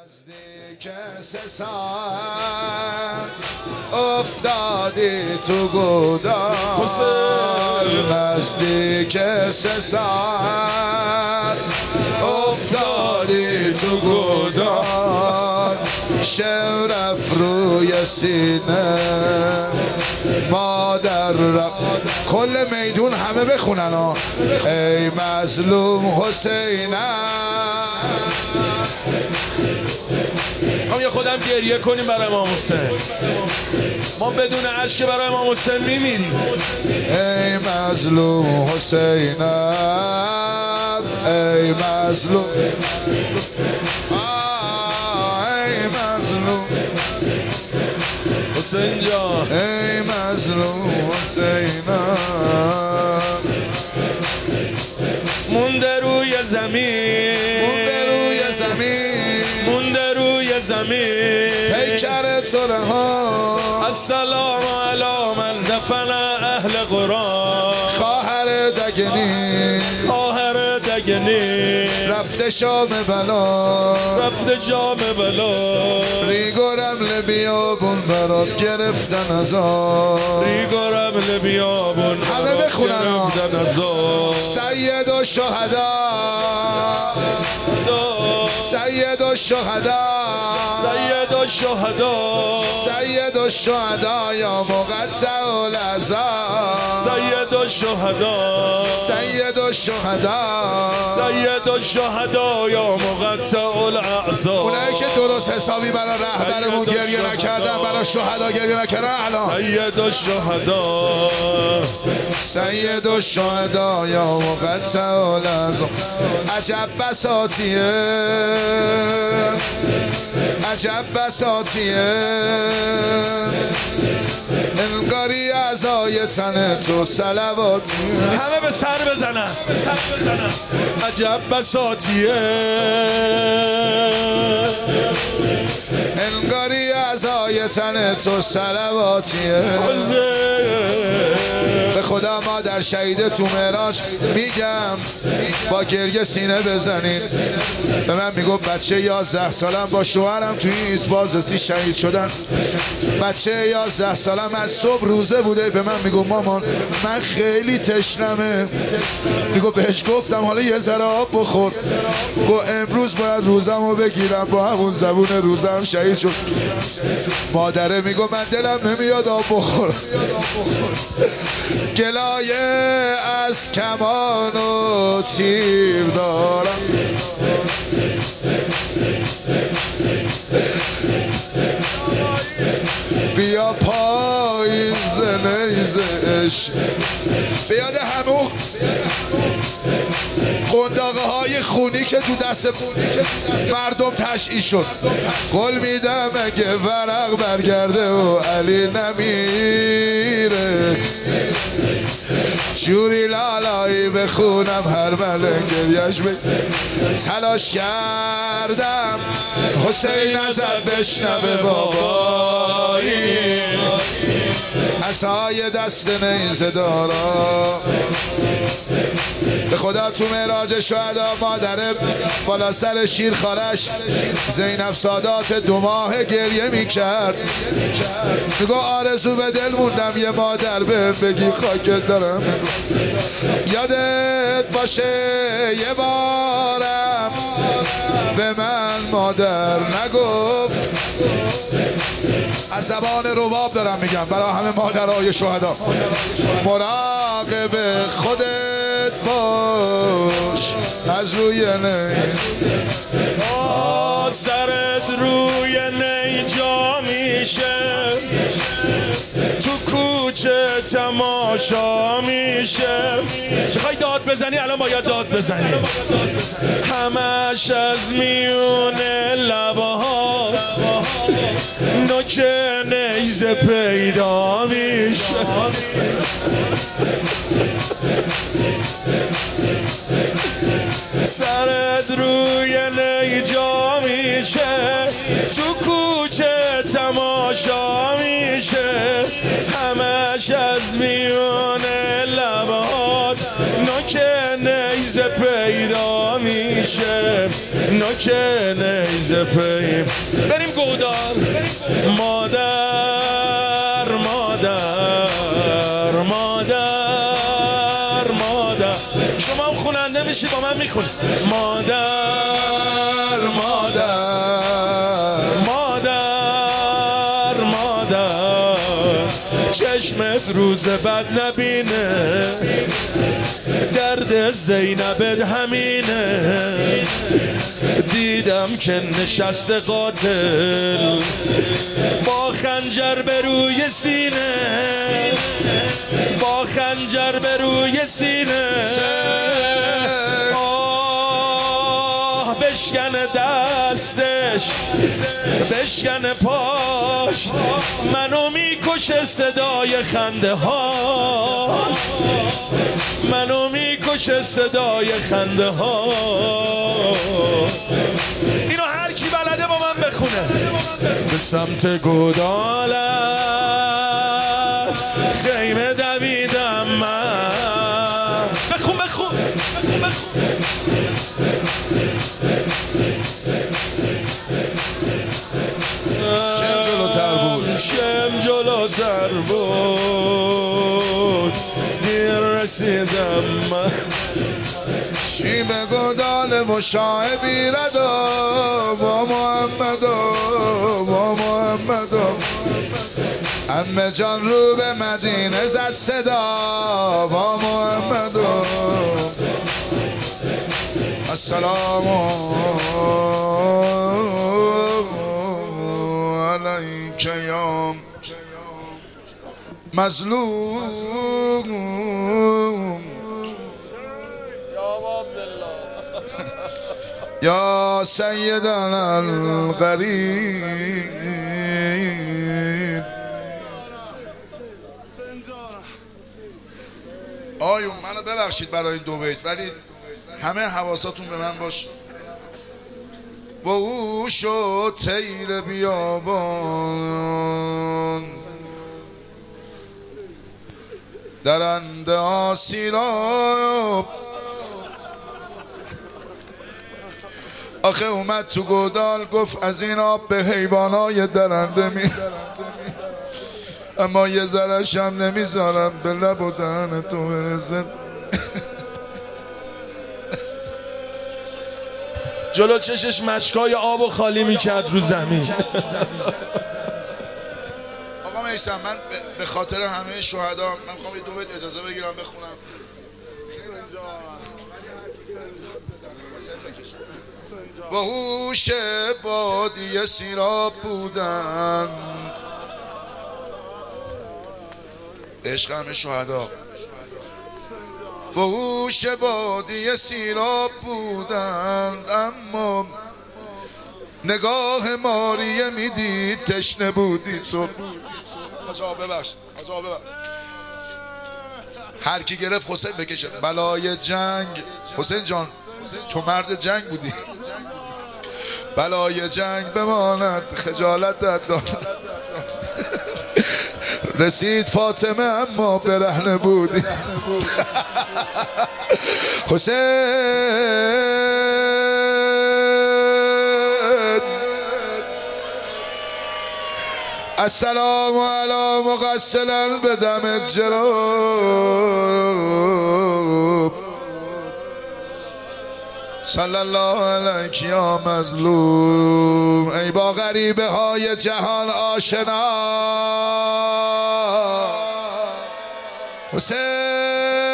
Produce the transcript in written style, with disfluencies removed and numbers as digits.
نزدیک 3 ساعت افتادی تو گودال، نزدیک 3 ساعت افتادی تو گودال، شعر رفت روی سینه مادر رفت. کل میدون همه بخونن ها. ای مظلوم حسینم. هم یه خودم گریه کنیم برای امام حسین. ما بدون اشک برای امام حسین میمیریم. ای مظلوم حسینم، ای مظلوم، ای مظلوم حسین جان، ای مظلوم حسینم. مونده روی زمین، مونده روی زمین، مونده روی زمین، پیکر ترها. السلام علی من دفن اهل قرآن. خواهر دگنی، خواهر دگنی، رفته شام بلا، رفته جام بلا. ریگ و رمل بیابون برات گرفتن ازار، ریگ و رمل بیابون همه بخونن گرفتن ازار. سید و شهدا، سید و شهدا، سید و شهدا، سید و شهدا یا مقطع العذاب، سید و شهدا، سید و شهدا، سید و شهدا یا مقطع الاعصاب. اونایی که درست حسابی برای رهبرمون گریه نکردن، برای شهدا گریه نکردن، الان سید و شهدا، سید و شهدا یا مقطع العذاب. عجب بساطیه، عجب بساطیه، انگاری اعضای تن تو صلواتی. همه به سر بزنن، سر بزنن. عجب بساطیه، انگاری اعضای تن تو صلواتیه. به خدا ما در شهید تو معراج میگم با گریه سینه بزنید. به من میگفت بچه 11 سالم با شوهرم توی ایزبازرسی شهید شدن. بچه 11 سالم از صبح روزه بوده. به من میگفت مامان من خیلی تشنمه. میگفت بهش گفتم حالا یه ذره آب بخور. گفت امروز باید روزم رو بگیرم. با همون زبون روزم شهید شد. مادره میگفت من دلم نمیاد آب بخور. گلایه از کمان و تیر دارم. بیا پاییز نیزش. بیاد همون قنداقه های خونی که تو دست مردم تشعیع شد. قول میدم اگه ورق برگرده و علی نمیره جوری لالایی بخونم هر ملنگ گریش تلاش کردم حسین ازت بشنوه بابایی عصای دست نیزه دارا. به خدا تو معراج شهدا مادره بالا سر شیر خالش زینب سادات 2 ماه گریه میکرد. میگو آرزو به دل موندم یه مادر بهم بگی خاکت دارم. یادت باشه یه بارم به من مادر نگفت. از زبان رباب دارم میگم برای همه مادرای شهدا. مراقب خودت باش از روی نی. سرت روی نی جا میشه، تو کوچه تماشا میشه. میخوای داد بزنی الان باید داد بزنی. همش از میونه لبهات نوک نیزه پیدا میشه. سرت روی نی جا میشه، تو کوچه تماشا میشه. همش از میونه لبهات نوک نیزه پیدا میشه. میشه نوک نیزه پیم. بریم گودال. مادر مادر مادر مادر. شما هم خوننده میشی با من میخونی. مادر مادر مادر مادر. چشمت روز بد نبینه، درد زینبت همینه. دیدم که نشست قاتل با خنجر به روی سینه، با خنجر به روی سینه. بشکنه دستش بشکنه پاش، منو میکشه صدای خنده ها، منو میکشه صدای خنده ها. اینو هر کی بلده با من بخونه. به سمت گودالت خیمه دویدم من. بخون بخون بخون. شم جلوتر بود، شم جلوتر بود، دیر رسیدم من. شیم گودال مشاه بیردو با محمدو با محمدو. همه جان رو به مدینه زد صدا با محمدو. السلام علیک یا مظلوم یا سیدنا الغریب. آیون منو ببخشید برای این دو بیت، ولی همه حواساتون به من باش. با او شد تیر بیابان، درنده آسیراب. آخه اومد تو گودال گفت از این آب به حیوانای درنده می، اما یه ذره‌ش هم نمیذارم به لب و دهن تو برسه. جلو چشش مشکای آب و خالی میکرد رو زمین. آقا میثم، من به خاطر همه شهدا من میخوام یه دو بیت اجازه بگیرم بخونم. با هوش بادی سیراب بودند، عشق همه شهدا. با هوش بادی سیراب بودند، اما نگاه ماریه میدید تشنه بودی تو. آجا ببخش، آجا ببخش. هر کی گرفت حسین بکشه. بلای جنگ، حسین جان تو مرد جنگ بودی. بلای جنگ بماند خجالتت دارد. رسید فاطمه اما برهنه بودی. حسین السلام علی مغسلا به دم جروب. صلی الله علیک یا مظلوم. ای با غریبه های جهان آشنا حسین.